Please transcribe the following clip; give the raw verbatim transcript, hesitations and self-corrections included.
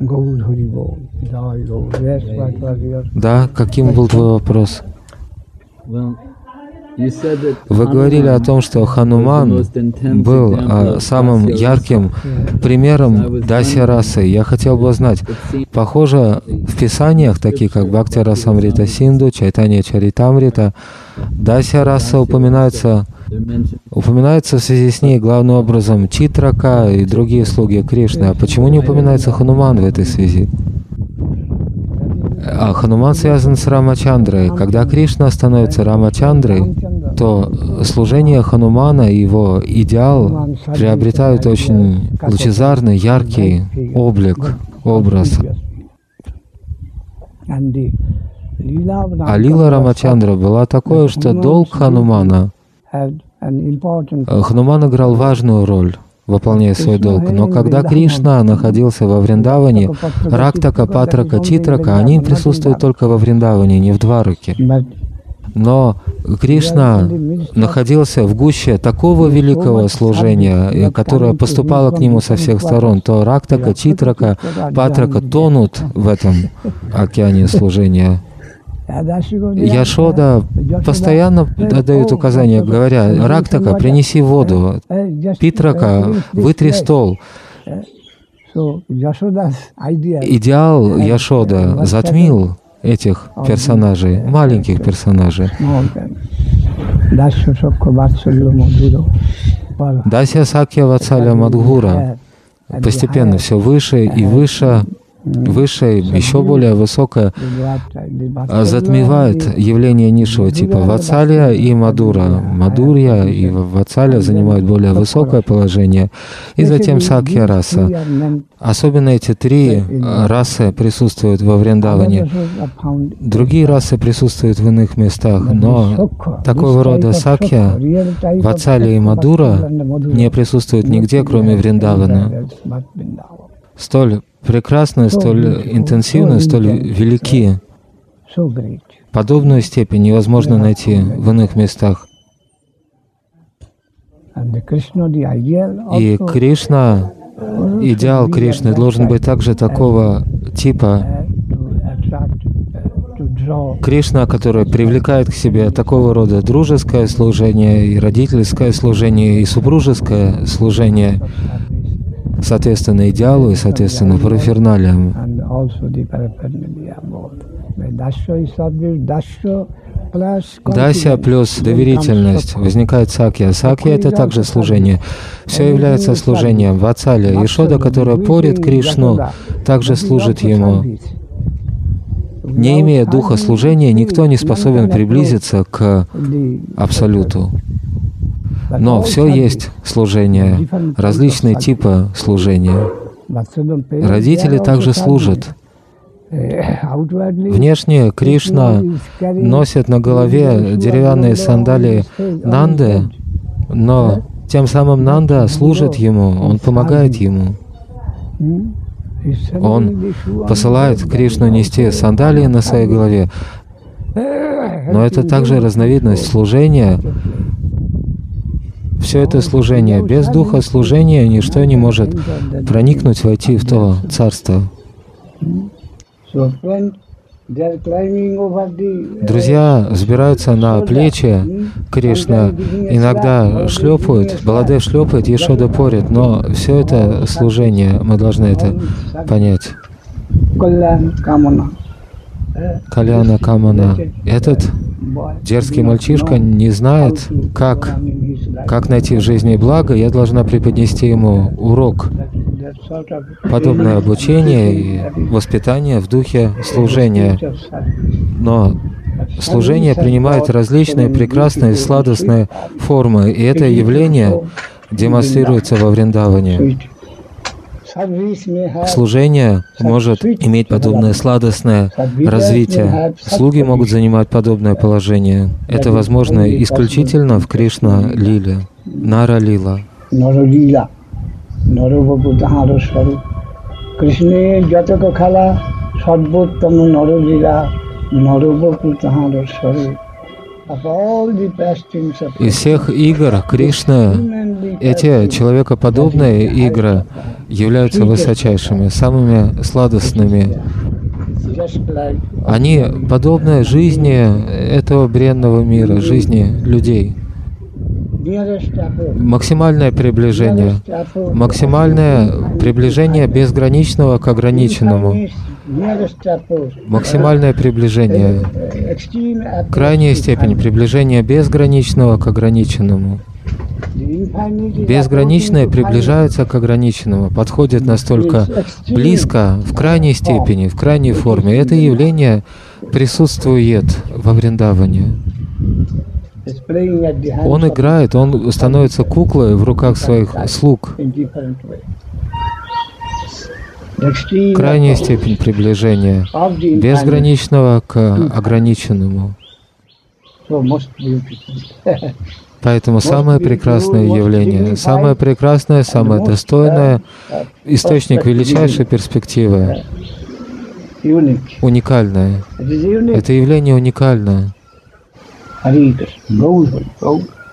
Да, каким был твой вопрос? Вы говорили о том, что Хануман был а, самым ярким примером Дасья-расы. Я хотел бы узнать, похоже, в писаниях, таких как Бхакти-расамрита Синду, Чайтанья Чаритамрита, Дасья-раса упоминается, упоминается в связи с ней главным образом Читрака и другие слуги Кришны. А почему не упоминается Хануман в этой связи? А Хануман связан с Рамачандрой. Когда Кришна становится Рамачандрой, то служение Ханумана и его идеал приобретают очень лучезарный, яркий облик, образ. А лила Рамачандра была такой, что долг Ханумана, Хануман играл важную роль, выполняя свой долг. Но когда Кришна находился во Вриндаване, Рактака, Патрака, Читрака, они присутствуют только во Вриндаване, не в Двараке. Но Кришна находился в гуще такого великого служения, которое поступало к нему со всех сторон. То Рактака, Читрака, Патрака тонут в этом океане служения. Яшода постоянно дает указания, говоря: Рактака, принеси воду, Питрака, вытри стол. Идеал Яшода затмил этих персонажей, маленьких персонажей. Дасья Сакья Ватсалья Мадхура постепенно все выше и выше, выше, еще более высокое, затмевает явление низшего типа. Ватсалья и Мадура. Мадурья и Ватсалья занимают более высокое положение. И затем Сакья раса. Особенно эти три расы присутствуют во Вриндаване. Другие расы присутствуют в иных местах, но такого рода Сакья, Ватсалья и Мадура не присутствуют нигде, кроме Вриндавана. Столь прекрасны, столь интенсивны, столь велики. Подобную степень невозможно найти в иных местах. И Кришна, идеал Кришны должен быть также такого типа. Кришна, который привлекает к себе такого рода дружеское служение, и родительское служение, и супружеское служение, соответственно, идеалу и, соответственно, параферналиям. Дасья плюс доверительность, возникает Сакья. Сакья — это также служение. Все является служением. Ватсалья, Яшода, которая порит Кришну, также служит ему. Не имея духа служения, никто не способен приблизиться к Абсолюту. Но все есть служение, различные типы служения. Родители также служат. Внешне Кришна носит на голове деревянные сандалии Нанды, но тем самым Нанда служит ему, он помогает ему. Он посылает Кришну нести сандалии на своей голове. Но это также разновидность служения. Все это служение. Без духа служения ничто не может проникнуть, войти в то царство. Друзья взбираются на плечи Кришны, иногда шлепают, Баладев шлепает, Яшода порит, но все это служение, мы должны это понять. Кальяна Камана. Этот дерзкий мальчишка не знает, как, как найти в жизни благо. Я должна преподнести ему урок. Подобное обучение и воспитание в духе служения. Но служение принимает различные прекрасные сладостные формы, и это явление демонстрируется во Вриндаване. Служение может иметь подобное сладостное развитие. Слуги могут занимать подобное положение. Это возможно исключительно в Кришна-лиле, Нара-лила. Из всех игр Кришны, эти человекоподобные игры являются высочайшими, самыми сладостными. Они подобны жизни этого бренного мира, жизни людей. Максимальное приближение. Максимальное приближение безграничного к ограниченному. Максимальное приближение. Крайняя степень приближения безграничного к ограниченному. Безграничное приближается к ограниченному, подходит настолько близко, в крайней степени, в крайней форме. Это явление присутствует во Вриндаване. Он играет, он становится куклой в руках своих слуг. Крайняя степень приближения безграничного к ограниченному. Поэтому самое прекрасное явление, самое прекрасное, самое достойное, источник величайшей перспективы, уникальное. Это явление уникальное.